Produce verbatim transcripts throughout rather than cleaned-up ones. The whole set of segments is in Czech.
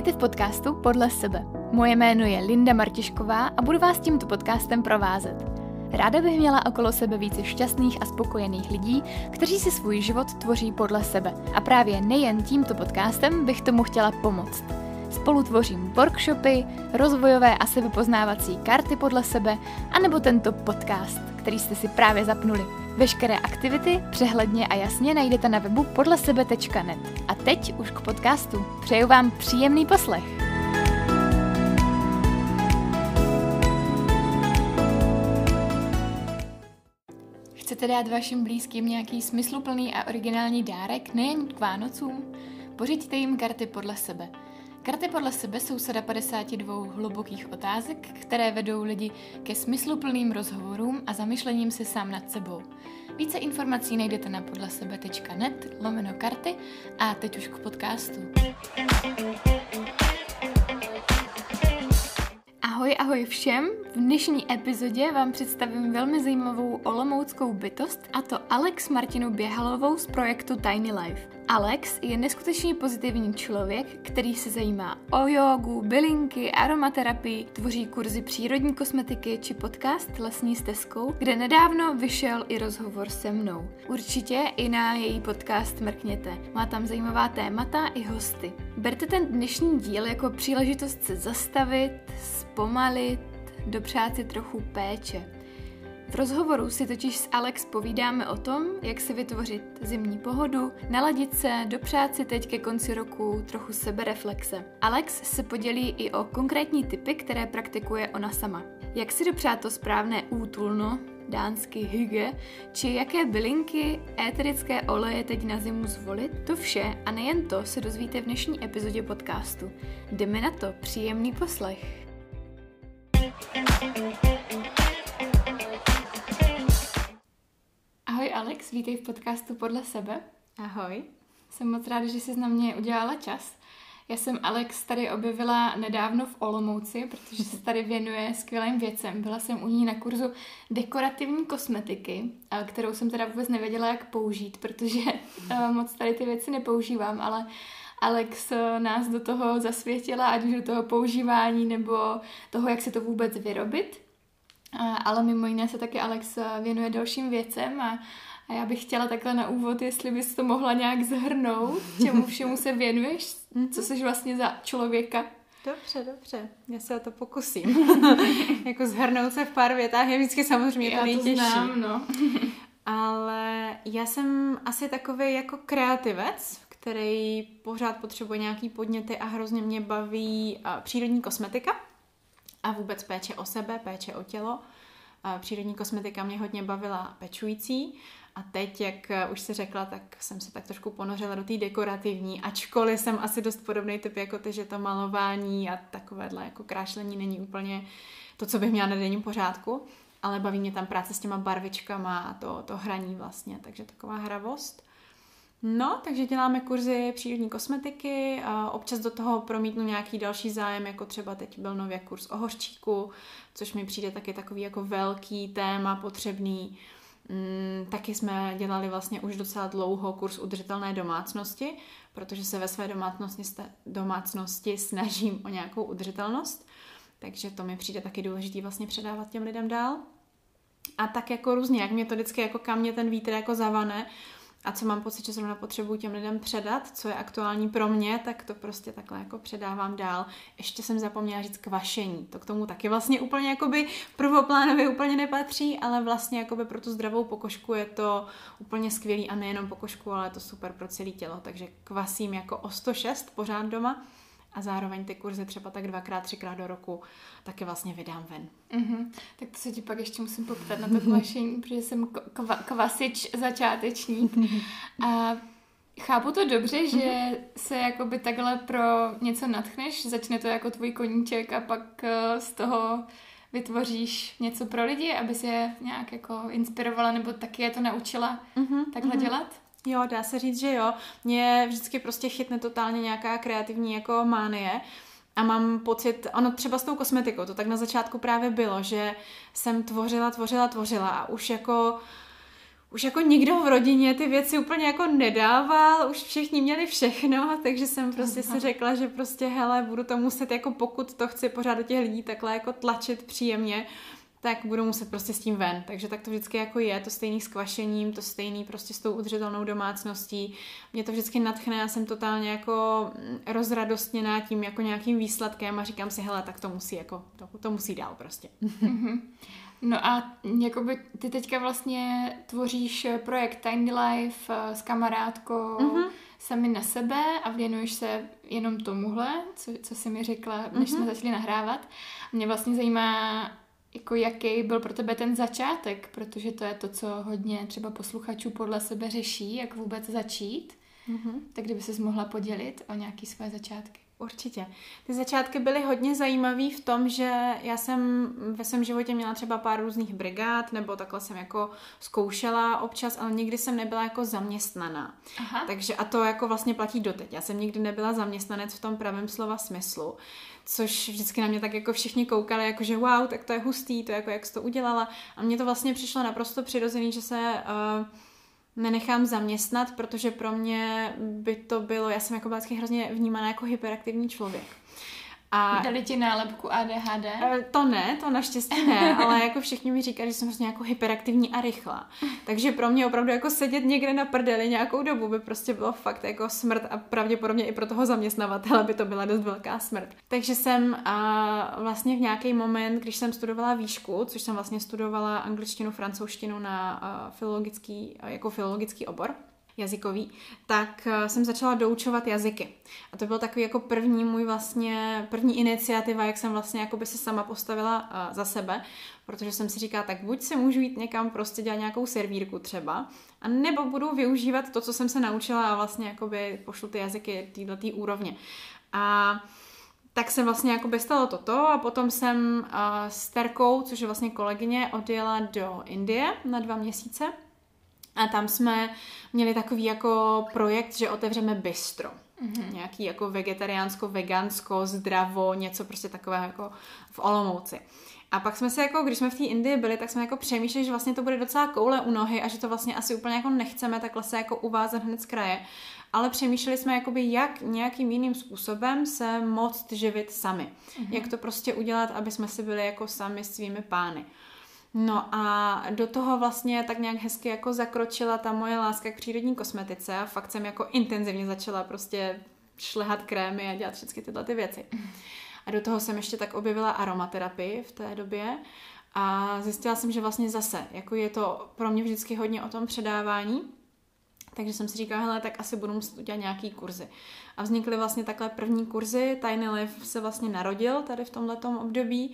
Vítejte v podcastu Podle sebe. Moje jméno je Linda Martišková a budu vás tímto podcastem provázet. Ráda bych měla okolo sebe více šťastných a spokojených lidí, kteří si svůj život tvoří podle sebe. A právě nejen tímto podcastem bych tomu chtěla pomoct. Spolu tvořím workshopy, rozvojové a sebepoznávací karty podle sebe, anebo tento podcast, který jste si právě zapnuli. Veškeré aktivity přehledně a jasně najdete na webu podlesebe tečka net. A teď už k podcastu. Přeju vám příjemný poslech. Chcete dát vašim blízkým nějaký smysluplný a originální dárek nejen k Vánocům? Pořiďte jim karty podle sebe. Karty podle sebe jsou sada padesáti dvou hlubokých otázek, které vedou lidi ke smysluplným rozhovorům a zamyšlením se sám nad sebou. Více informací najdete na podlesebe tečka net lomeno karty a teď už k podcastu. Ahoj, ahoj všem! V dnešní epizodě vám představím velmi zajímavou olomouckou bytost, a to Alex Martinu Běhalovou z projektu Tiny Life. Alex je neskutečně pozitivní člověk, který se zajímá o jógu, bylinky, aromaterapii, tvoří kurzy přírodní kosmetiky či podcast Lesní stezkou, kde nedávno vyšel i rozhovor se mnou. Určitě i na její podcast mrkněte. Má tam zajímavá témata i hosty. Berte ten dnešní díl jako příležitost se zastavit, zpomalit, dopřát si trochu péče. V rozhovoru si totiž s Alex povídáme o tom, jak si vytvořit zimní pohodu, naladit se, dopřát si teď ke konci roku trochu sebereflexe. Alex se podělí i o konkrétní tipy, které praktikuje ona sama. Jak si dopřát to správné útulno, dánsky hygge, či jaké bylinky, éterické oleje teď na zimu zvolit, to vše a nejen to se dozvíte v dnešní epizodě podcastu. Jdeme na to, příjemný poslech. Ahoj Alex, vítej v podcastu Podle sebe. Ahoj. Jsem moc ráda, že jsi na mě udělala čas. Já jsem Alex tady objevila nedávno v Olomouci, protože se tady věnuje skvělým věcem. Byla jsem u ní na kurzu dekorativní kosmetiky, kterou jsem teda vůbec nevěděla, jak použít, protože moc tady ty věci nepoužívám, ale Alex nás do toho zasvětila, ať už do toho používání nebo toho, jak se to vůbec vyrobit. Ale mimo jiné se taky Alex věnuje dalším věcem a, a já bych chtěla takhle na úvod, jestli bys to mohla nějak zhrnout, čemu všemu se věnuješ, co jsi vlastně za člověka. Dobře, dobře, já se o to pokusím. Jako zhrnout se v pár větách je vždycky samozřejmě to nejtěžší. Já to znám, no. Ale já jsem asi takový jako kreativec, který pořád potřebuje nějaký podněty a hrozně mě baví přírodní kosmetika. A vůbec péče o sebe, péče o tělo. Přírodní kosmetika mě hodně bavila pečující. A teď, jak už si řekla, tak jsem se tak trošku ponořila do té dekorativní. Ačkoliv jsem asi dost podobný typ jako ty, že to malování a takovéhle jako krášlení není úplně to, co bych měla na denním pořádku. Ale baví mě tam práce s těma barvičkama a to, to hraní vlastně. Takže taková hravost. No, takže děláme kurzy přírodní kosmetiky a občas do toho promítnu nějaký další zájem, jako třeba teď byl nově kurz o hořčíku, což mi přijde taky takový jako velký téma potřebný. Mm, taky jsme dělali vlastně už docela dlouho kurz udržitelné domácnosti, protože se ve své domácnosti, domácnosti snažím o nějakou udržitelnost, takže to mi přijde taky důležitý vlastně předávat těm lidem dál. A tak jako různě, jak mě to vždycky jako kam mě ten vítr jako zavane, a co mám pocit, že zrovna potřebuji těm lidem předat, co je aktuální pro mě, tak to prostě takhle jako předávám dál. Ještě jsem zapomněla říct kvašení. To k tomu taky vlastně úplně jakoby prvoplánově úplně nepatří, ale vlastně jakoby pro tu zdravou pokožku je to úplně skvělý a nejenom pokožku, ale je to super pro celé tělo. Takže kvasím jako o sto šest pořád doma a zároveň ty kurzy třeba tak dvakrát, třikrát do roku taky vlastně vydám ven. Mm-hmm. Tak to se ti pak ještě musím poptat na to kvašení, protože jsem kva, kvasič začátečník. A chápu to dobře, že mm-hmm. se jakoby takhle pro něco natchneš, začne to jako tvůj koníček a pak z toho vytvoříš něco pro lidi, aby se je nějak jako inspirovala nebo taky je to naučila mm-hmm. takhle mm-hmm. dělat? Jo, dá se říct, že jo. Mě vždycky prostě chytne totálně nějaká kreativní jako mánie a mám pocit, ono třeba s tou kosmetikou, to tak na začátku právě bylo, že jsem tvořila, tvořila, tvořila a už jako už jako nikdo v rodině ty věci úplně jako nedával, už všichni měli všechno, takže jsem prostě si řekla, že prostě hele, budu to muset jako pokud to chci pořád do těch lidí takhle jako tlačit příjemně, tak budu muset prostě s tím ven. Takže tak to vždycky jako je, to stejný s kvašením, to stejný prostě s tou udržitelnou domácností. Mě to vždycky nadchne, já jsem totálně jako rozradostněná tím jako nějakým výsledkem a říkám si, hele, tak to musí jako, to, to musí dál prostě. Mm-hmm. No a jakoby ty teďka vlastně tvoříš projekt Tiny Life s kamarádkou mm-hmm. sami na sebe a věnuješ se jenom tomuhle, co, co jsi mi řekla, než mm-hmm. jsme začali nahrávat. Mě vlastně zajímá, jako jaký byl pro tebe ten začátek, protože to je to, co hodně třeba posluchačů podle sebe řeší, jak vůbec začít. Mm-hmm. Tak kdyby ses mohla podělit o nějaké své začátky. Určitě. Ty začátky byly hodně zajímavý v tom, že já jsem ve svém životě měla třeba pár různých brigád, nebo takhle jsem jako zkoušela občas, ale nikdy jsem nebyla jako zaměstnaná. Aha. Takže a to jako vlastně platí doteď. Já jsem nikdy nebyla zaměstnanec v tom pravém slova smyslu, což vždycky na mě tak jako všichni koukali, jako že wow, tak to je hustý, to jako jak jsi to udělala. A mně to vlastně přišlo naprosto přirozený, že se uh, nenechám zaměstnat, protože pro mě by to bylo, já jsem jako byla vždycky hrozně vnímaná jako hyperaktivní člověk. A dali ti nálepku A D H D? To ne, to naštěstí ne, ale jako všichni mi říkají, že jsem prostě jako hyperaktivní a rychlá. Takže pro mě opravdu jako sedět někde na prdeli nějakou dobu by prostě bylo fakt jako smrt a pravděpodobně i pro toho zaměstnavatele by to byla dost velká smrt. Takže jsem a vlastně v nějaký moment, když jsem studovala výšku, což jsem vlastně studovala angličtinu, francouzštinu na a, filologický, a, jako filologický obor, jazykový, tak jsem začala doučovat jazyky. A to byl takový jako první můj vlastně, první iniciativa, jak jsem vlastně jako by se sama postavila uh, za sebe, protože jsem si říkala, tak buď se můžu jít někam prostě dělat nějakou servírku třeba, a nebo budu využívat to, co jsem se naučila a vlastně jakoby pošlu ty jazyky této úrovně. A tak se vlastně jakoby stalo toto a potom jsem uh, s Terkou, což je vlastně kolegyně, odjela do Indie na dva měsíce. A tam jsme měli takový jako projekt, že otevřeme bistro. Mm-hmm. Nějaký jako vegetariánsko, vegansko, zdravo, něco prostě takového jako v Olomouci. A pak jsme se jako, když jsme v té Indii byli, tak jsme jako přemýšleli, že vlastně to bude docela koule u nohy a že to vlastně asi úplně jako nechceme takhle se jako uvázat hned z kraje. Ale přemýšleli jsme jakoby, jak nějakým jiným způsobem se moct živit sami. Mm-hmm. Jak to prostě udělat, aby jsme si byli jako sami svými pány. No a do toho vlastně tak nějak hezky jako zakročila ta moje láska k přírodní kosmetice a fakt jsem jako intenzivně začala prostě šlehat krémy a dělat všechny tyhle ty věci. A do toho jsem ještě tak objevila aromaterapii v té době a zjistila jsem, že vlastně zase, jako je to pro mě vždycky hodně o tom předávání, takže jsem si říkala, hele, tak asi budu muset udělat nějaký kurzy. A vznikly vlastně takhle první kurzy, Tiny Life se vlastně narodil tady v tomhletom období.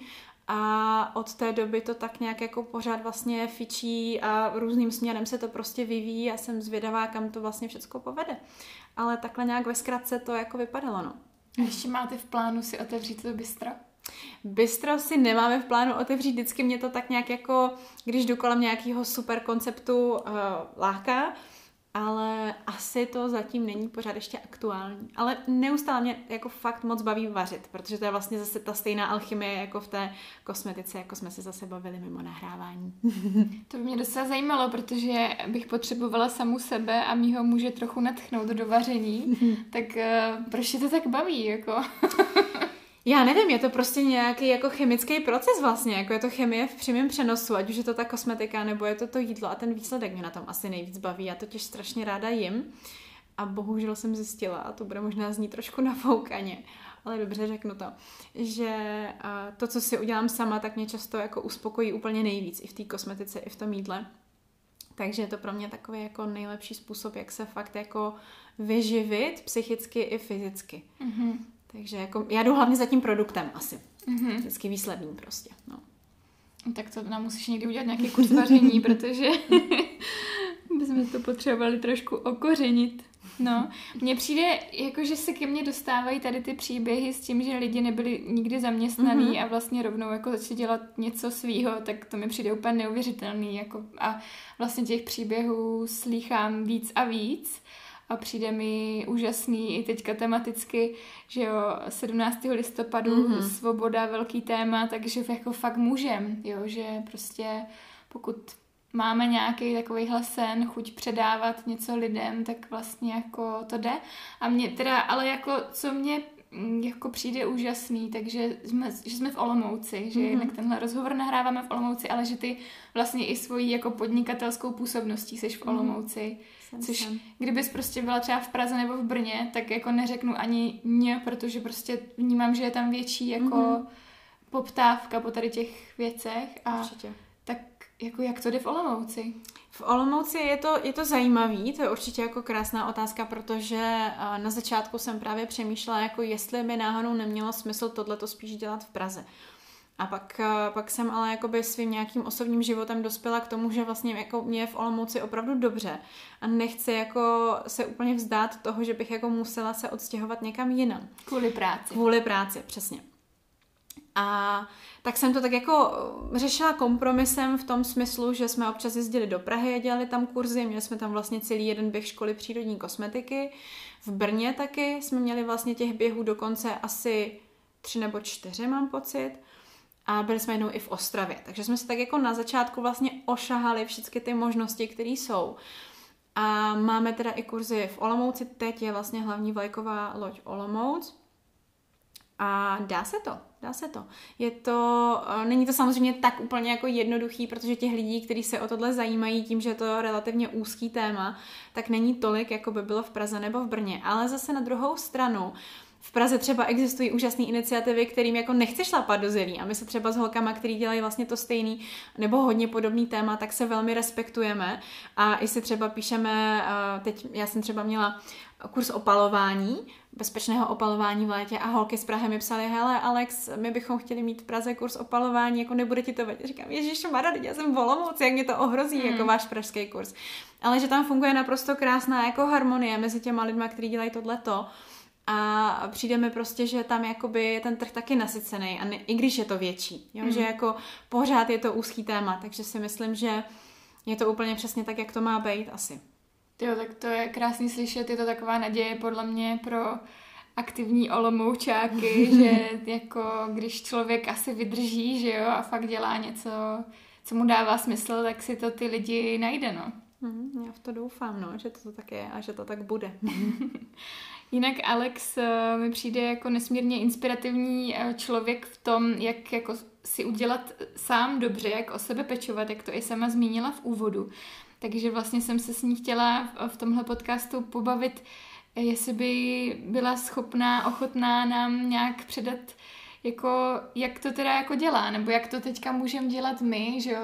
A od té doby to tak nějak jako pořád vlastně fičí a různým směrem se to prostě vyvíjí a jsem zvědavá, kam to vlastně všecko povede. Ale takhle nějak ve zkratce to jako vypadalo, no. A ještě máte v plánu si otevřít to bistro? Bistro si nemáme v plánu otevřít, vždycky mě to tak nějak jako, když jdu kolem nějakého super konceptu uh, láká, ale asi to zatím není pořád ještě aktuální. Ale neustále mě jako fakt moc baví vařit, protože to je vlastně zase ta stejná alchymie jako v té kosmetice, jako jsme se zase bavili mimo nahrávání. To by mě docela zajímalo, protože bych potřebovala samu sebe a mýho muže trochu nadchnout do vaření, tak uh, proč tě to tak baví, jako? Já nevím, je to prostě nějaký jako chemický proces vlastně, jako je to chemie v přímém přenosu, ať už je to ta kosmetika, nebo je to to jídlo a ten výsledek mě na tom asi nejvíc baví. Já totiž strašně ráda jim a bohužel jsem zjistila, a to bude možná znít trošku nafoukaně, ale dobře řeknu to, že to, co si udělám sama, tak mě často jako uspokojí úplně nejvíc i v té kosmetice, i v tom jídle. Takže je to pro mě takový jako nejlepší způsob, jak se fakt jako vyživit psychicky i fyzicky. Mm-hmm. Takže jako, já jdu hlavně za tím produktem asi. Mm-hmm. Vždycky výsledným prostě. No. Tak to nám musíš někdy udělat nějaký kurz vaření, protože bychom to potřebovali trošku okořenit. No, mně přijde, jako že se ke mně dostávají tady ty příběhy s tím, že lidi nebyli nikdy zaměstnaný mm-hmm. a vlastně rovnou jako začali dělat něco svýho, tak to mi přijde úplně neuvěřitelný. Jako, a vlastně těch příběhů slýchám víc a víc. A přijde mi úžasný i teďka tematicky, že jo, sedmnáctého listopadu mm-hmm. svoboda, velký téma, takže jako fakt můžem, jo, že prostě pokud máme nějaký takovýhle sen, chuť předávat něco lidem, tak vlastně jako to jde. A mě teda, ale jako, co mě jako přijde úžasný, takže jsme, že jsme v Olomouci, že mm-hmm. jednak tenhle rozhovor nahráváme v Olomouci, ale že ty vlastně i svojí jako podnikatelskou působností seš v Olomouci. Mm-hmm. Což jsem. Kdybys prostě byla třeba v Praze nebo v Brně, tak jako neřeknu ani ně, protože prostě vnímám, že je tam větší jako mm-hmm. poptávka po tady těch věcech. A určitě. Tak jako jak to jde v Olomouci? V Olomouci je to, je to zajímavý, to je určitě jako krásná otázka, protože na začátku jsem právě přemýšlela, jako jestli by náhodou nemělo smysl tohleto spíš dělat v Praze. A pak, pak jsem ale jakoby svým nějakým osobním životem dospěla k tomu, že vlastně jako mě je v Olomouci opravdu dobře a nechci jako se úplně vzdát toho, že bych jako musela se odstěhovat někam jinam. Kvůli práci. Kvůli práci, přesně. A tak jsem to tak jako řešila kompromisem v tom smyslu, že jsme občas jezdili do Prahy a dělali tam kurzy, měli jsme tam vlastně celý jeden běh školy přírodní kosmetiky. V Brně taky jsme měli vlastně těch běhů dokonce asi tři nebo čtyři, mám pocit. A byli jsme jednou i v Ostravě. Takže jsme se tak jako na začátku vlastně ošahali všechny ty možnosti, které jsou. A máme teda i kurzy v Olomouci, teď je vlastně hlavní vlajková loď Olomouc. A dá se to, dá se to. Je to, není to samozřejmě tak úplně jako jednoduchý, protože těch lidí, kteří se o tohle zajímají tím, že je to relativně úzký téma, tak není tolik, jako by bylo v Praze nebo v Brně. Ale zase na druhou stranu, v Praze třeba existují úžasné iniciativy, kterým jako nechce šlapat do zelí a my se třeba s holkama, který dělají vlastně to stejný nebo hodně podobný téma, tak se velmi respektujeme a i si třeba píšeme, teď já jsem třeba měla kurz opalování, bezpečného opalování v létě a holky z Prahy mi psaly, hele Alex, my bychom chtěli mít v Praze kurz opalování, jako nebude ti to vadit. Říkám, ježišmarja, já jsem v Olomouci, jak mě to ohrozí, mm. jako váš pražský kurz. Ale že tam funguje naprosto krásná jako harmonie mezi těma lidma, kteří dělají tohleto. A přijde mi prostě, že tam jakoby je ten trh taky nasycený, a ne, i když je to větší, jo? Mm. že jako pořád je to úzký téma, takže si myslím, že je to úplně přesně tak, jak to má být asi. Jo, tak to je krásný slyšet, je to taková naděje podle mě pro aktivní Olomoučáky, že jako když člověk asi vydrží, že jo, a fakt dělá něco, co mu dává smysl, tak si to ty lidi najde, no. Mm, já v to doufám, no, že to tak je a že to tak bude. Jinak Alex mi přijde jako nesmírně inspirativní člověk v tom, jak jako si udělat sám dobře, jak o sebe pečovat, jak to i sama zmínila v úvodu. Takže vlastně jsem se s ní chtěla v tomhle podcastu pobavit, jestli by byla schopná, ochotná nám nějak předat, jako, jak to teda jako dělá, nebo jak to teďka můžeme dělat my, že jo,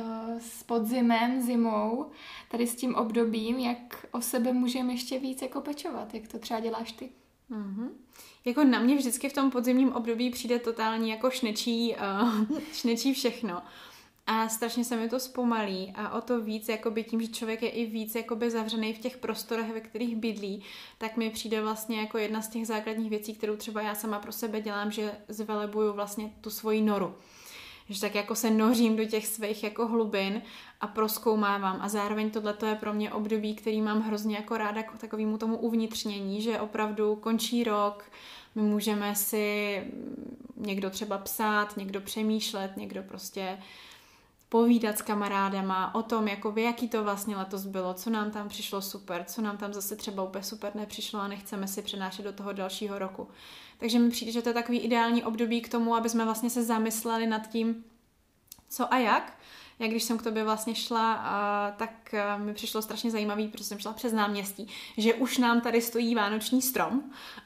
s podzimem, zimou, tady s tím obdobím, jak o sebe můžeme ještě víc jako pečovat, jak to třeba děláš ty. Mm-hmm. Jako na mě vždycky v tom podzimním období přijde totálně jako šnečí, uh, šnečí všechno. A strašně se mi to zpomalí a o to víc, jakoby tím, že člověk je i víc jakoby zavřený v těch prostorech, ve kterých bydlí, tak mi přijde vlastně jako jedna z těch základních věcí, kterou třeba já sama pro sebe dělám, že zvelebuju vlastně tu svoji noru. Že tak jako se nořím do těch svých jako hlubin a prozkoumávám a zároveň tohleto je pro mě období, který mám hrozně jako ráda jako takovému tomu uvnitřnění, že opravdu končí rok, my můžeme si někdo třeba psát, někdo přemýšlet, někdo prostě povídat s kamarádama o tom, jako by, jaký to vlastně letos bylo, co nám tam přišlo super, co nám tam zase třeba úplně super nepřišlo a nechceme si přenášet do toho dalšího roku. Takže mi přijde, že to je takový ideální období k tomu, aby jsme vlastně se zamysleli nad tím, co a jak. Já když jsem k tobě vlastně šla, a, tak a, mi přišlo strašně zajímavý, protože jsem šla přes náměstí, že už nám tady stojí vánoční strom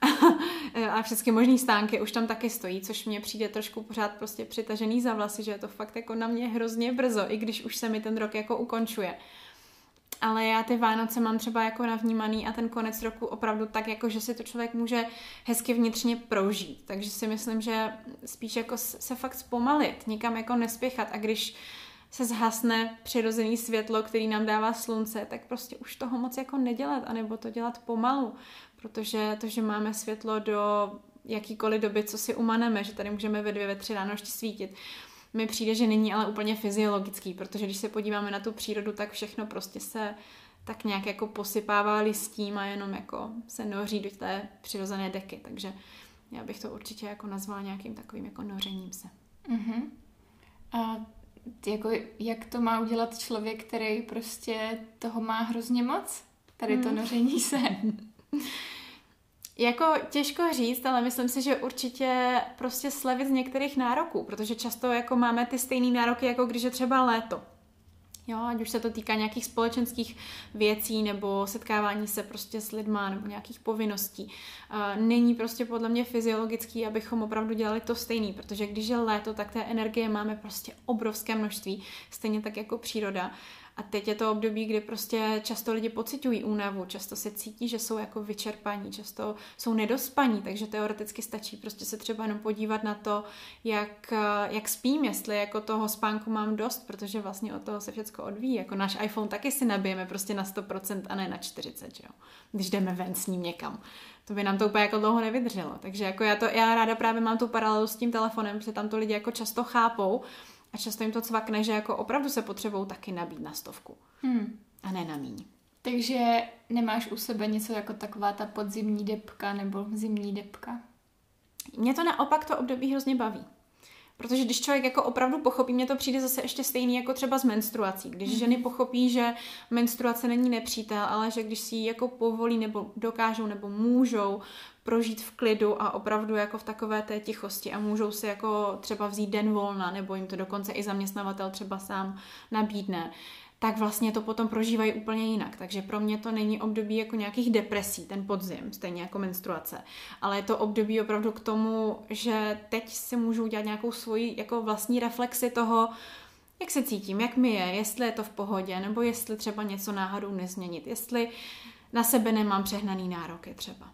a všechny možný stánky už tam taky stojí, což mně přijde trošku pořád prostě přitažený za vlasy, že je to fakt jako na mě hrozně brzo, i když už se mi ten rok jako ukončuje. Ale já ty Vánoce mám třeba jako navnímaný a ten konec roku opravdu tak, jako že si to člověk může hezky vnitřně prožít. Takže si myslím, že spíš jako se fakt zpomalit, nikam jako nespěchat a když se zhasne přirozený světlo, který nám dává slunce, tak prostě už toho moc jako nedělat, anebo to dělat pomalu, protože to, že máme světlo do jakýkoliv doby, co si umaneme, že tady můžeme ve dvě, ve tři ráno ještě svítit, mi přijde, že není ale úplně fyziologický, protože když se podíváme na tu přírodu, tak všechno prostě se tak nějak jako posypává listím a jenom jako se noří do té přirozené deky, takže já bych to určitě jako nazvala nějakým takovým jako nořením se. Uh-huh. A jako, jak to má udělat člověk, který prostě toho má hrozně moc? Tady to Hmm. noření se. Jako těžko říct, ale myslím si, že určitě prostě slevit z některých nároků, protože často jako máme ty stejné nároky, jako když je třeba léto. Jo, ať už se to týká nějakých společenských věcí nebo setkávání se prostě s lidma nebo nějakých povinností. Není prostě podle mě fyziologický, abychom opravdu dělali to stejný, protože když je léto, tak té energie máme prostě obrovské množství, stejně tak jako příroda. A teď je to období, kdy prostě často lidi pociťují únavu, často se cítí, že jsou jako vyčerpaní, často jsou nedospaní, takže teoreticky stačí prostě se třeba jenom podívat na to, jak, jak spím, jestli jako toho spánku mám dost, protože vlastně od toho se všecko odvíjí. Jako náš iPhone taky si nabijeme prostě na sto procent a ne na čtyřicet procent, jo? Když jdeme ven s ním někam. To by nám to úplně jako dlouho nevydrželo. Takže jako já, to, já ráda právě mám tu paralelu s tím telefonem, protože tam to lidi jako často chápou, a často jim to cvakne, že jako opravdu se potřebují taky nabít na stovku. Hmm. A ne na míň. Takže nemáš u sebe něco jako taková ta podzimní depka nebo zimní depka? Mě to naopak to období hrozně baví. Protože když člověk jako opravdu pochopí, mně to přijde zase ještě stejný jako třeba s menstruací. Když mm. ženy pochopí, že menstruace není nepřítel, ale že když si ji jako povolí nebo dokážou nebo můžou prožít v klidu a opravdu jako v takové té tichosti a můžou si jako třeba vzít den volna nebo jim to dokonce i zaměstnavatel třeba sám nabídne, tak vlastně to potom prožívají úplně jinak. Takže pro mě to není období jako nějakých depresí, ten podzim, stejně jako menstruace. Ale je to období opravdu k tomu, že teď si můžu udělat nějakou svoji jako vlastní reflexi toho, jak se cítím, jak mi je, jestli je to v pohodě, nebo jestli třeba něco náhodou nezměnit, jestli na sebe nemám přehnaný nároky třeba.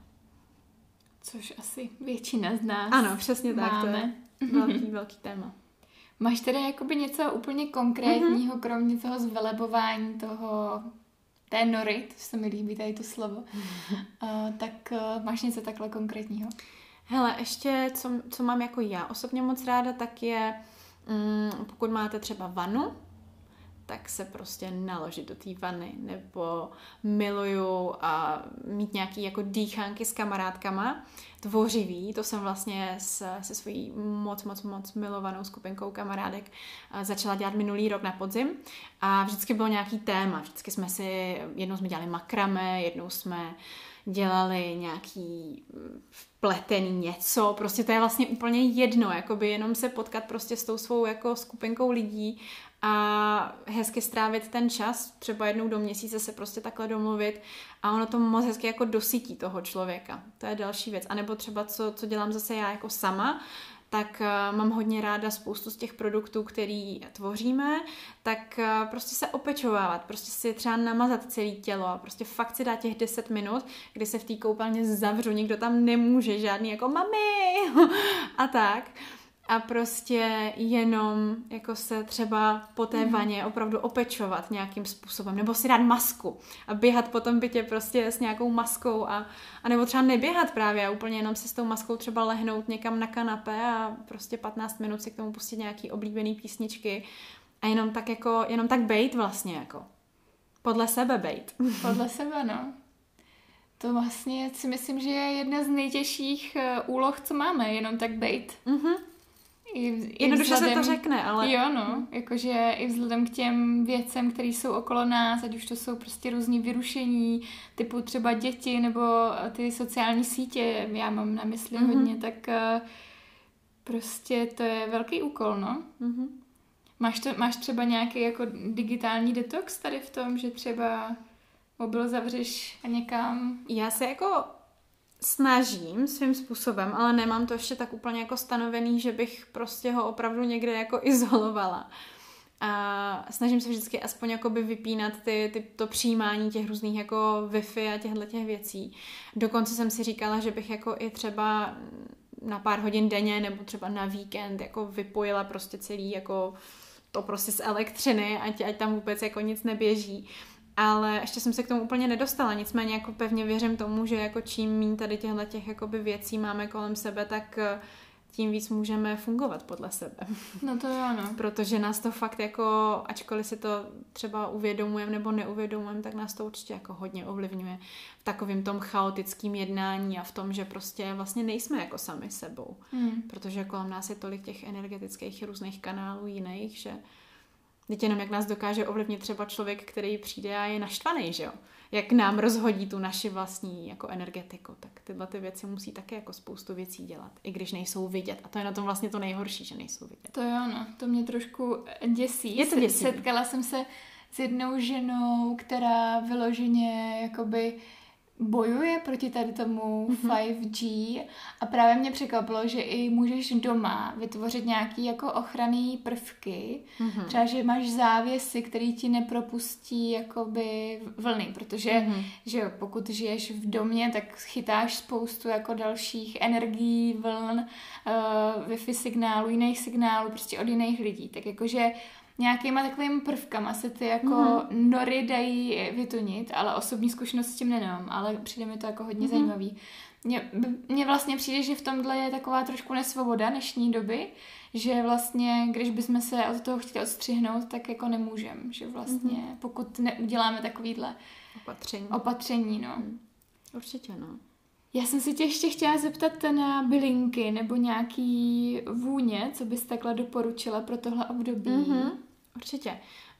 Což asi většina z nás Ano, přesně tak, máme. To je velký, velký téma. Máš tedy jakoby něco úplně konkrétního, mm-hmm. kromě toho zvelebování toho, té nory, to se mi líbí tady to slovo, uh, tak uh, máš něco takhle konkrétního? Hele, ještě, co, co mám jako já osobně moc ráda, tak je, um, pokud máte třeba vanu, tak se prostě naložit do té vany, nebo miluju a mít nějaký jako dýchánky s kamarádkama, tvořivý, to jsem vlastně s, se svojí moc, moc, moc milovanou skupinkou kamarádek začala dělat minulý rok na podzim a vždycky bylo nějaký téma, vždycky jsme si, jednou jsme dělali makrame, jednou jsme dělali nějaký pletený něco, prostě to je vlastně úplně jedno, jakoby jenom se potkat prostě s tou svou jako skupinkou lidí a hezky strávit ten čas, třeba jednou do měsíce se prostě takhle domluvit a ono to moc hezky jako dosytí toho člověka. To je další věc. A nebo třeba, co, co dělám zase já jako sama, tak uh, mám hodně ráda spoustu z těch produktů, který tvoříme, tak uh, prostě se opečovávat, prostě si třeba namazat celé tělo a prostě fakt si dát těch deset minut, kdy se v té koupelně zavřu, nikdo tam nemůže, žádný jako mami a tak. A prostě jenom jako se třeba po té vaně opravdu opečovat nějakým způsobem, nebo si dát masku a běhat po tom bytě prostě s nějakou maskou a, a nebo třeba neběhat právě a úplně jenom si s tou maskou třeba lehnout někam na kanapé a prostě patnáct minut si k tomu pustit nějaký oblíbený písničky a jenom tak jako, jenom tak bejt vlastně jako. Podle sebe bejt. Podle sebe, no. To vlastně si myslím, že je jedna z nejtěžších úloh, co máme, jenom tak bejt. Mhm. I, Jednoduše vzhledem, se to řekne, ale... Jo, no, jakože i vzhledem k těm věcem, které jsou okolo nás, ať už to jsou prostě různý vyrušení, typu třeba děti nebo ty sociální sítě, já mám na mysli mm-hmm. hodně, tak uh, prostě to je velký úkol, no. Mm-hmm. Máš, to, máš třeba nějaký jako digitální detox tady v tom, že třeba mobil zavřeš a někam... Já se jako... snažím svým způsobem, ale nemám to ještě tak úplně jako stanovený, že bych prostě ho opravdu někde jako izolovala. A snažím se vždycky aspoň jakoby vypínat ty, ty, to přijímání těch různých jako Wi-Fi a těchto těch věcí. Dokonce jsem si říkala, že bych jako i třeba na pár hodin denně nebo třeba na víkend jako vypojila prostě celý jako to prostě z elektřiny, ať, ať tam vůbec jako nic neběží. Ale ještě jsem se k tomu úplně nedostala, nicméně jako pevně věřím tomu, že jako čím méně tady těchto těch jakoby věcí máme kolem sebe, tak tím víc můžeme fungovat podle sebe. No to jo, no. Protože nás to fakt jako, ačkoliv si to třeba uvědomujeme nebo neuvědomujeme, tak nás to určitě jako hodně ovlivňuje v takovém tom chaotickém jednání a v tom, že prostě vlastně nejsme jako sami sebou. Hmm. Protože kolem nás je tolik těch energetických různých kanálů jiných, že Teď jenom jak nás dokáže ovlivnit třeba člověk, který přijde a je naštvaný, že jo? Jak nám rozhodí tu naši vlastní jako energetiku, tak tyhle ty věci musí také jako spoustu věcí dělat, i když nejsou vidět. A to je na tom vlastně to nejhorší, že nejsou vidět. To jo, no, to mě trošku děsí. Je to děsí. Setkala jsem se s jednou ženou, která vyloženě jakoby bojuje proti tady tomu mm-hmm. pět G a právě mě překvapilo, že i můžeš doma vytvořit nějaký jako ochranný prvky, mm-hmm. třeba, že máš závěsy, který ti nepropustí jakoby vlny, protože mm-hmm. že jo, pokud žiješ v domě, tak chytáš spoustu jako dalších energií, vln, uh, Wi-Fi signálů, jiných signálů, prostě od jiných lidí, tak jakože nějakýma takovými prvkama se ty jako mm-hmm. nory dají vytunit, ale osobní zkušenost s tím nemám, ale přijde mi to jako hodně mm-hmm. zajímavý. Mně, mně vlastně přijde, že v tomhle je taková trošku nesvoboda dnešní doby, že vlastně, když bychom se od toho chtěli odstřihnout, tak jako nemůžem, že vlastně mm-hmm. pokud neuděláme takovýhle opatření, opatření no. Mm. Určitě, no. Já jsem si tě ještě chtěla zeptat na bylinky nebo nějaký vůně, co bys takhle doporučila pro tohle období. Mm-hmm, určitě.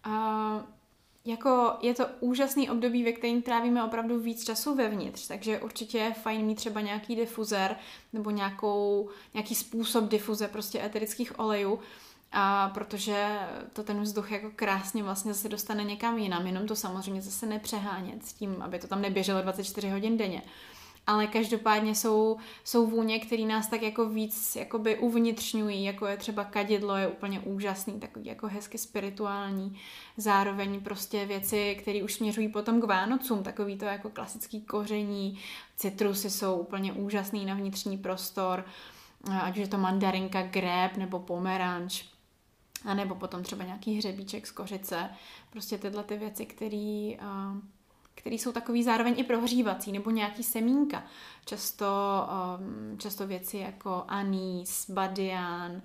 Uh, jako je to úžasný období, ve kterém trávíme opravdu víc času vevnitř, takže určitě je fajn mít třeba nějaký difuzér nebo nějakou, nějaký způsob difuze prostě eterických olejů, a protože to ten vzduch jako krásně vlastně zase dostane někam jinam, jenom to samozřejmě zase nepřehánět s tím, aby to tam neběželo dvacet čtyři hodin denně. Ale každopádně jsou, jsou vůně, které nás tak jako víc jakoby uvnitřňují, jako je třeba kadidlo, je úplně úžasný, takový jako hezky spirituální. Zároveň prostě věci, které už směřují potom k Vánocům, takový to jako klasický koření, citrusy jsou úplně úžasný na vnitřní prostor, ať už je to mandarinka, grép nebo pomeranč, a nebo potom třeba nějaký hřebíček z kořice, prostě tyhle ty věci, které... který jsou takový zároveň i prohřívací, nebo nějaký semínka. Často, um, často věci jako anýs, badián,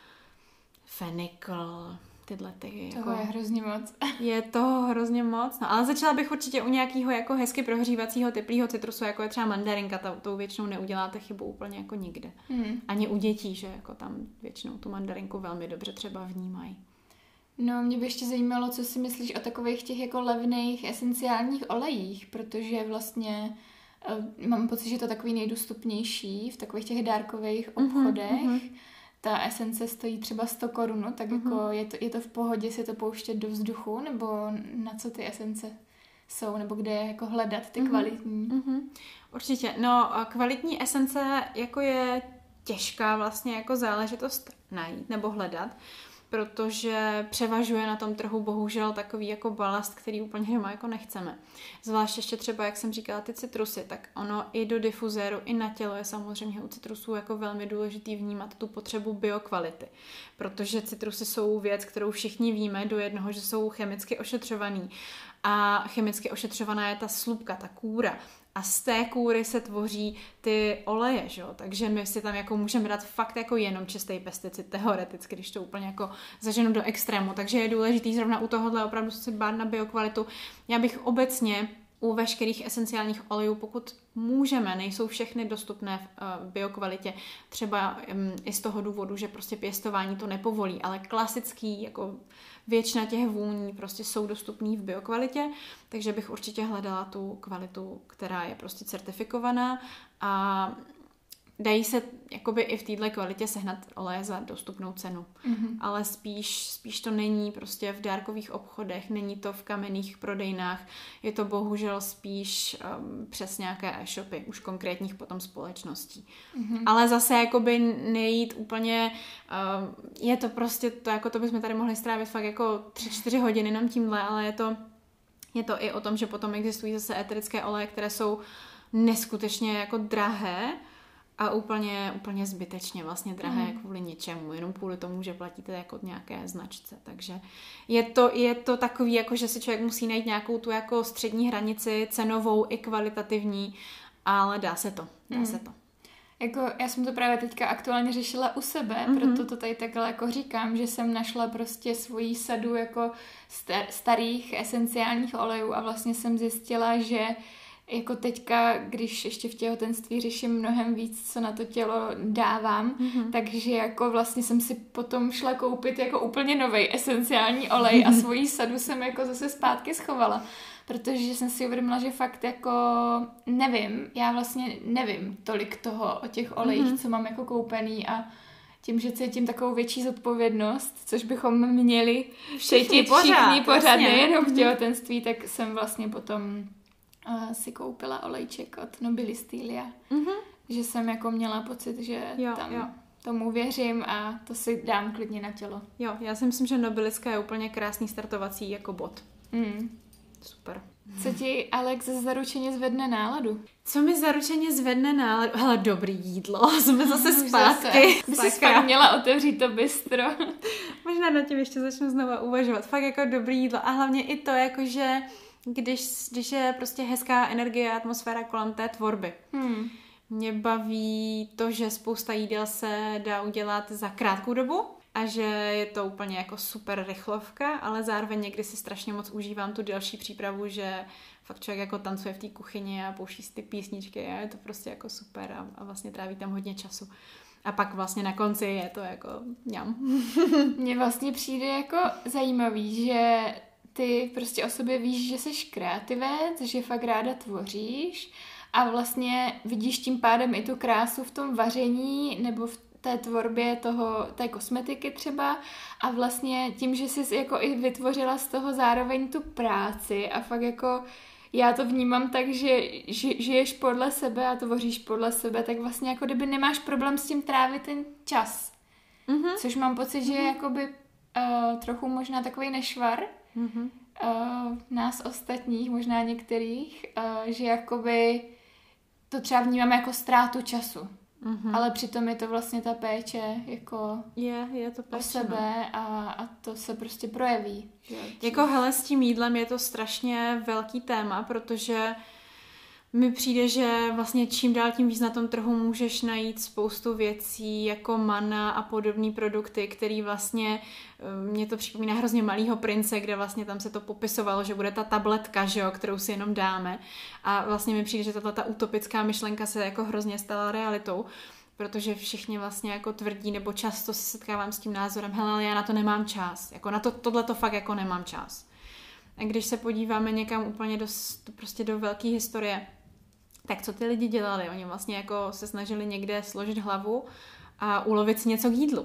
fenikl, tyhle ty. Toho jako, je hrozně moc. Je toho hrozně moc, no ale začala bych určitě u nějakého jako hezky prohřívacího teplého citrusu, jako je třeba mandarinka, tou, tou většinou neuděláte chybu úplně jako nikde. Hmm. Ani u dětí, že jako tam většinou tu mandarinku velmi dobře třeba vnímají. No, mě by ještě zajímalo, co si myslíš o takových těch jako levných esenciálních olejích, protože vlastně uh, mám pocit, že je to takový nejdostupnější v takových těch dárkových obchodech. Mm-hmm. Ta esence stojí třeba sto korun, tak mm-hmm. jako je to, je to v pohodě si to pouštět do vzduchu, nebo na co ty esence jsou, nebo kde je jako hledat ty mm-hmm. kvalitní? Mm-hmm. Určitě. No, kvalitní esence jako je těžká vlastně jako záležitost najít nebo hledat, protože převažuje na tom trhu bohužel takový jako balast, který úplně doma jako nechceme. Zvlášť ještě třeba, jak jsem říkala, ty citrusy, tak ono i do difuzéru, i na tělo je samozřejmě u citrusů jako velmi důležitý vnímat tu potřebu biokvality, protože citrusy jsou věc, kterou všichni víme do jednoho, že jsou chemicky ošetřovaný a chemicky ošetřovaná je ta slupka, ta kůra. A z té kůry se tvoří ty oleje, že jo? Takže my si tam jako můžeme dát fakt jako jenom čistý pesticid, teoreticky, když to úplně jako zaženu do extrému. Takže je důležitý zrovna u tohohle opravdu se dbát na biokvalitu. Já bych obecně u veškerých esenciálních olejů, pokud můžeme, nejsou všechny dostupné v uh, biokvalitě, třeba um, i z toho důvodu, že prostě pěstování to nepovolí, ale klasický, jako většina těch vůní prostě jsou dostupný v biokvalitě, takže bych určitě hledala tu kvalitu, která je prostě certifikovaná a dají se jakoby i v této kvalitě sehnat oleje za dostupnou cenu. Mm-hmm. Ale spíš, spíš to není prostě v dárkových obchodech, není to v kamenných prodejnách, je to bohužel spíš um, přes nějaké e-shopy, už konkrétních potom společností. Mm-hmm. Ale zase jakoby nejít úplně, um, je to prostě, to jako to bychom tady mohli strávit fakt jako tři čtyři hodiny jenom tímhle, ale je to, je to i o tom, že potom existují zase eterické oleje, které jsou neskutečně jako drahé, a úplně, úplně zbytečně vlastně drahé mm. kvůli něčemu, jenom kvůli tomu, že platíte jako nějaké značce. Takže je to, je to takový, jako že si člověk musí najít nějakou tu jako střední hranici, cenovou i kvalitativní, ale dá se to, dá mm. se to. Jako já jsem to právě teďka aktuálně řešila u sebe, mm-hmm. proto to tady takhle jako říkám, že jsem našla prostě svoji sadu jako star- starých esenciálních olejů a vlastně jsem zjistila, že jako teďka, když ještě v těhotenství řeším mnohem víc, co na to tělo dávám, mm-hmm. takže jako vlastně jsem si potom šla koupit jako úplně novej esenciální olej a svoji sadu jsem jako zase zpátky schovala. Protože jsem si uvědomila, že fakt jako nevím, já vlastně nevím tolik toho o těch olejích, mm-hmm. co mám jako koupený a tím, že cítím takovou větší zodpovědnost, což bychom měli všichni pořád, všichni pořád nejenom v těhotenství, tak jsem vlastně potom uh, si koupila olejček od Nobilistylia. Mm-hmm. Že jsem jako měla pocit, že jo, tam jo. tomu věřím a to si dám klidně na tělo. Jo, já si myslím, že Nobiliska je úplně krásný startovací jako bod. Mm. Super. Co ti, Alex, zaručeně zvedne náladu? Co mi zaručeně zvedne náladu? Hele, dobrý jídlo. Jsme zase zpátky. By si fakt měla otevřít to bistro. Možná na tím ještě začnu znova uvažovat. Fakt jako dobrý jídlo. A hlavně i to, jakože když, když je prostě hezká energie a atmosféra kolem té tvorby. Hmm. Mě baví to, že spousta jídel se dá udělat za krátkou dobu. A že je to úplně jako super rychlovka, ale zároveň někdy si strašně moc užívám tu delší přípravu, že fakt člověk jako tancuje v té kuchyni a pouští si ty písničky a je to prostě jako super a, a vlastně tráví tam hodně času. A pak vlastně na konci je to jako ňam. Mně vlastně přijde jako zajímavý, že ty prostě o sobě víš, že jsi kreativec, že fakt ráda tvoříš a vlastně vidíš tím pádem i tu krásu v tom vaření nebo v té tvorbě toho, té kosmetiky třeba a vlastně tím, že jsi jako i vytvořila z toho zároveň tu práci a fakt jako já to vnímám tak, že ži, žiješ podle sebe a tvoříš podle sebe, tak vlastně jako kdyby nemáš problém s tím trávit ten čas. Mm-hmm. Což mám pocit, že je mm-hmm. jakoby uh, trochu možná takový nešvar mm-hmm. uh, nás ostatních, možná některých, uh, že jakoby to třeba vnímáme jako ztrátu času. Mm-hmm. Ale přitom je to vlastně ta péče jako je, je to péče, o sebe a, a to se prostě projeví. Že? Jako hele, s tím jídlem je to strašně velký téma, protože mi přijde, že vlastně čím dál tím víc na tom trhu můžeš najít spoustu věcí jako Manna a podobné produkty, který vlastně, mě to připomíná hrozně Malýho prince, kde vlastně tam se to popisovalo, že bude ta tabletka, že jo, kterou si jenom dáme a vlastně mi přijde, že tato ta utopická myšlenka se jako hrozně stala realitou, protože všichni vlastně jako tvrdí, nebo často se setkávám s tím názorem, hele, ale já na to nemám čas, jako na to, tohle to fakt jako nemám čas. A když se podíváme někam úplně do, prostě do velké historie, tak co ty lidi dělali? Oni vlastně jako se snažili někde složit hlavu a ulovit si něco k jídlu.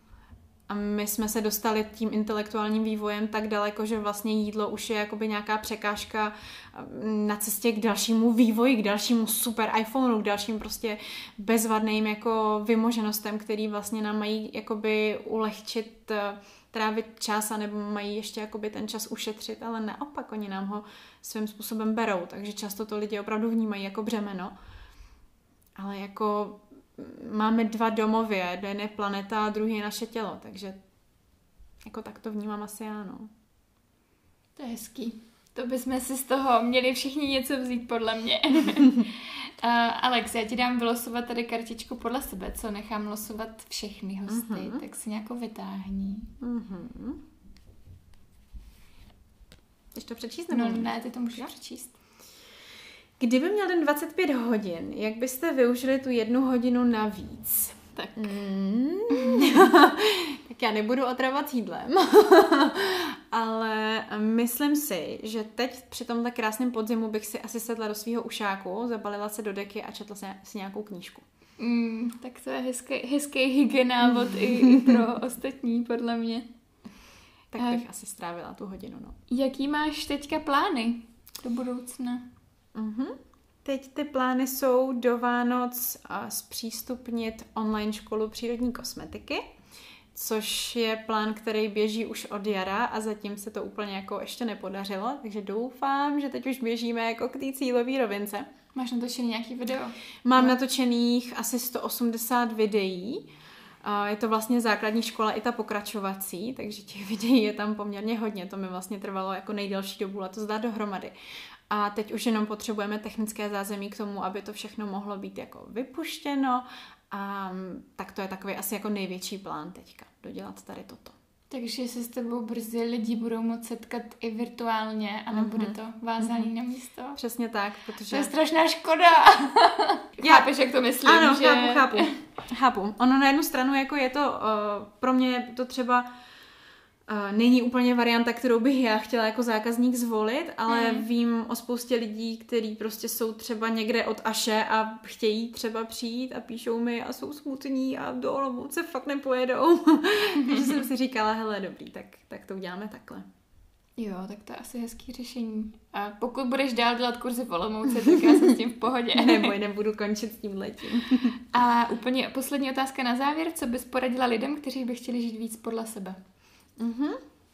A my jsme se dostali tím intelektuálním vývojem tak daleko, že vlastně jídlo už je jakoby nějaká překážka na cestě k dalšímu vývoji, k dalšímu super iPhoneu, k dalším prostě bezvadným jako vymoženostem, který vlastně nám mají jakoby ulehčit trávit čas a nebo mají ještě jakoby ten čas ušetřit, ale naopak oni nám ho svým způsobem berou, takže často to lidi opravdu vnímají jako břemeno. Ale jako máme dva domovy, jeden je planeta a druhý je naše tělo, takže jako tak to vnímám asi já, no. To je hezký. To bychom si z toho měli všichni něco vzít, podle mě. uh, Alex, já ti dám vylosovat tady kartičku podle sebe, co nechám losovat všechny hosty, uh-huh. tak si nějakou vytáhni. Uh-huh. Chceš to přečíst? No ne, ty to můžeš ja? přečíst. Kdyby měl den dvacet pět hodin, jak byste využili tu jednu hodinu navíc? Tak. Mm. Tak já nebudu otravovat jídlem. Ale myslím si, že teď při tomhle krásném podzimu bych si asi sedla do svého ušáku, zabalila se do deky a četla si nějakou knížku. Mm, tak to je hezký, hezký hygienovod i, i pro ostatní, podle mě. Tak bych a... asi strávila tu hodinu, no. Jaký máš teďka plány do budoucna? Mhm. Teď ty plány jsou do Vánoc zpřístupnit online školu přírodní kosmetiky, což je plán, který běží už od jara a zatím se to úplně jako ještě nepodařilo, takže doufám, že teď už běžíme jako k té cílové rovince. Máš natočený nějaký video? Mám no. natočených asi sto osmdesát videí. Je to vlastně základní škola i ta pokračovací, takže těch videí je tam poměrně hodně. To mi vlastně trvalo jako nejdelší dobu letos dát dohromady. A teď už jenom potřebujeme technické zázemí k tomu, aby to všechno mohlo být jako vypuštěno. A tak to je takový asi jako největší plán teďka, dodělat tady toto. Takže se s tebou brzy lidi budou moct setkat i virtuálně a nebude to vázaný mm-hmm. na místo. Přesně tak, protože... To je strašná škoda. Já... Chápeš, jak to myslím, ano, že... chápu, chápu. Chápu. Ono na jednu stranu jako je to, uh, pro mě to třeba uh, není úplně varianta, kterou bych já chtěla jako zákazník zvolit, ale mm. vím o spoustě lidí, kteří prostě jsou třeba někde od Aše a chtějí třeba přijít a píšou mi a jsou smutní a do Olomouce fakt nepojedou. Takže jsem si říkala, hele, dobrý, tak, tak to uděláme takhle. Jo, tak to je asi hezký řešení. A pokud budeš dál dělat kurzy v Olomouci, tak já jsem s tím v pohodě. Neboj, nebudu končit s tím letím. A úplně poslední otázka na závěr. Co bys poradila lidem, kteří by chtěli žít víc podle sebe? Mhm.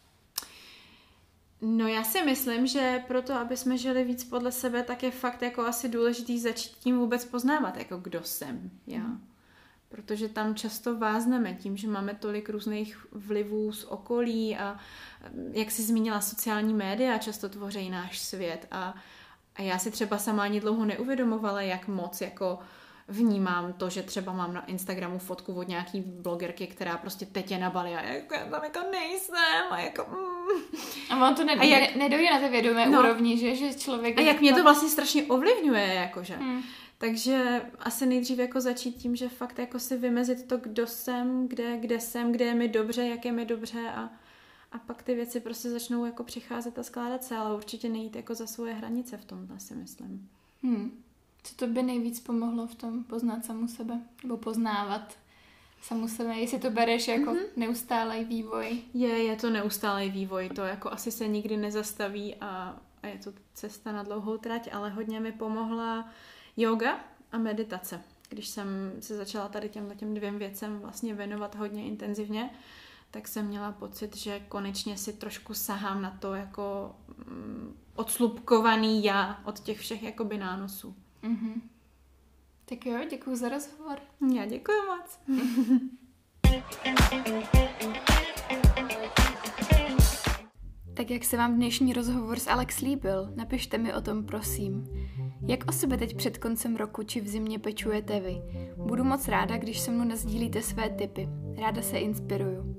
No já si myslím, že proto, aby jsme žili víc podle sebe, tak je fakt jako asi důležitý začít tím vůbec poznávat, jako kdo jsem já. Mm. Protože tam často vázneme tím, že máme tolik různých vlivů z okolí a jak jsi zmínila, sociální média často tvoří náš svět a, a já si třeba sama ani dlouho neuvědomovala, jak moc jako vnímám to, že třeba mám na Instagramu fotku od nějaký blogerky, která prostě teď je na Bali a jako, já tam jako nejsem a jako... Mm. A on to ne, jak, ne, nedojde na té vědomé no, úrovni, že, že člověk... A jak mě to vlastně strašně ovlivňuje, jakože... Hmm. Takže asi nejdřív jako začít tím, že fakt jako si vymezit to, kdo jsem, kde, kde jsem, kde je mi dobře, jak je mi dobře a, a pak ty věci prostě začnou jako přicházet a skládat se, ale určitě nejít jako za svoje hranice v tom, si myslím. Hmm. Co to by nejvíc pomohlo v tom poznat samu sebe? Nebo poznávat samu sebe? Jestli to bereš jako mm-hmm. neustálej vývoj? Je, je to neustálej vývoj. To jako asi se nikdy nezastaví a, a je to cesta na dlouhou trať, ale hodně mi pomohla yoga a meditace. Když jsem se začala tady těmhle těm dvěm věcem vlastně věnovat hodně intenzivně, tak jsem měla pocit, že konečně si trošku sahám na to jako mm, odslupkovaný já od těch všech jakoby nánosů. Mm-hmm. Tak jo, děkuju za rozhovor. Já děkuju moc. Tak jak se vám dnešní rozhovor s Alex líbil, napište mi o tom, prosím. Jak o sebe teď před koncem roku či v zimě pečujete vy? Budu moc ráda, když se mnou nasdílíte své tipy. Ráda se inspiruju.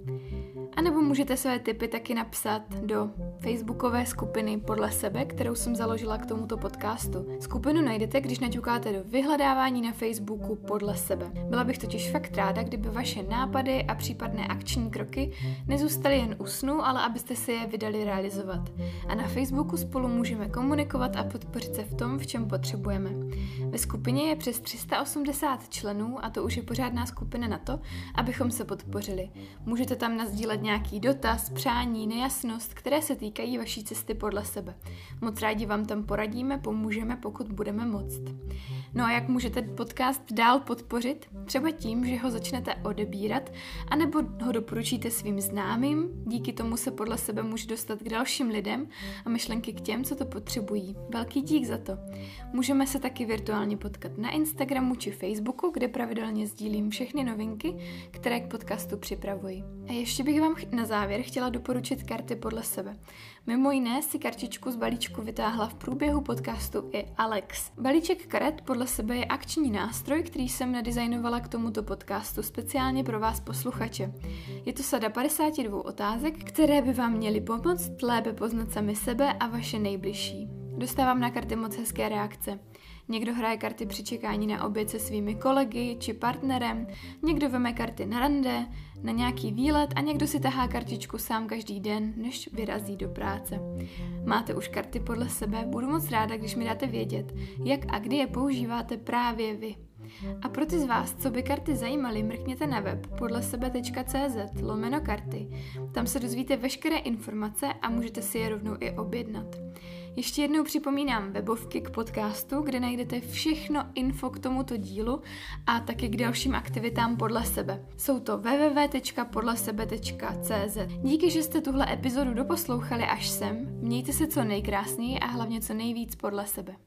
A nebo můžete své tipy taky napsat do facebookové skupiny Podle sebe, kterou jsem založila k tomuto podcastu. Skupinu najdete, když naťukáte do vyhledávání na Facebooku Podle sebe. Byla bych totiž fakt ráda, kdyby vaše nápady a případné akční kroky nezůstaly jen u snu, ale abyste si je vydali realizovat. A na Facebooku spolu můžeme komunikovat a podpořit se v tom, v čem potřebujeme. Ve skupině je přes tři sta osmdesát členů a to už je pořádná skupina na to, abychom se podpořili. Můžete tam nasdílet nějaký dotaz, přání, nejasnost, které se týkají vaší cesty podle sebe. Moc rádi vám tam poradíme, pomůžeme, pokud budeme moct. No a jak můžete podcast dál podpořit? Třeba tím, že ho začnete odebírat, anebo ho doporučíte svým známým, díky tomu se podle sebe může dostat k dalším lidem a myšlenky k těm, co to potřebují. Velký dík za to. Můžeme se taky virtuálně potkat na Instagramu či Facebooku, kde pravidelně sdílím všechny novinky, které k podcastu připravuji. A ještě bych vám na závěr chtěla doporučit karty podle sebe. Mimo jiné si kartičku z balíčku vytáhla v průběhu podcastu i Alex. Balíček karet podle sebe je akční nástroj, který jsem nadizajnovala k tomuto podcastu speciálně pro vás posluchače. Je to sada padesát dva otázek, které by vám měly pomoct lépe poznat sami sebe a vaše nejbližší. Dostávám na karty moc hezké reakce. Někdo hraje karty při čekání na oběd se svými kolegy či partnerem, někdo veme karty na rande, na nějaký výlet a někdo si tahá kartičku sám každý den, než vyrazí do práce. Máte už karty podle sebe, budu moc ráda, když mi dáte vědět, jak a kdy je používáte právě vy. A pro ty z vás, co by karty zajímaly, mrkněte na web podlesebe.cz lomeno karty. Tam se dozvíte veškeré informace a můžete si je rovnou i objednat. Ještě jednou připomínám webovky k podcastu, kde najdete všechno info k tomuto dílu a taky k dalším aktivitám podle sebe. Jsou to w w w tečka podle sebe tečka c z. Díky, že jste tuhle epizodu doposlouchali až sem, mějte se co nejkrásněji a hlavně co nejvíc podle sebe.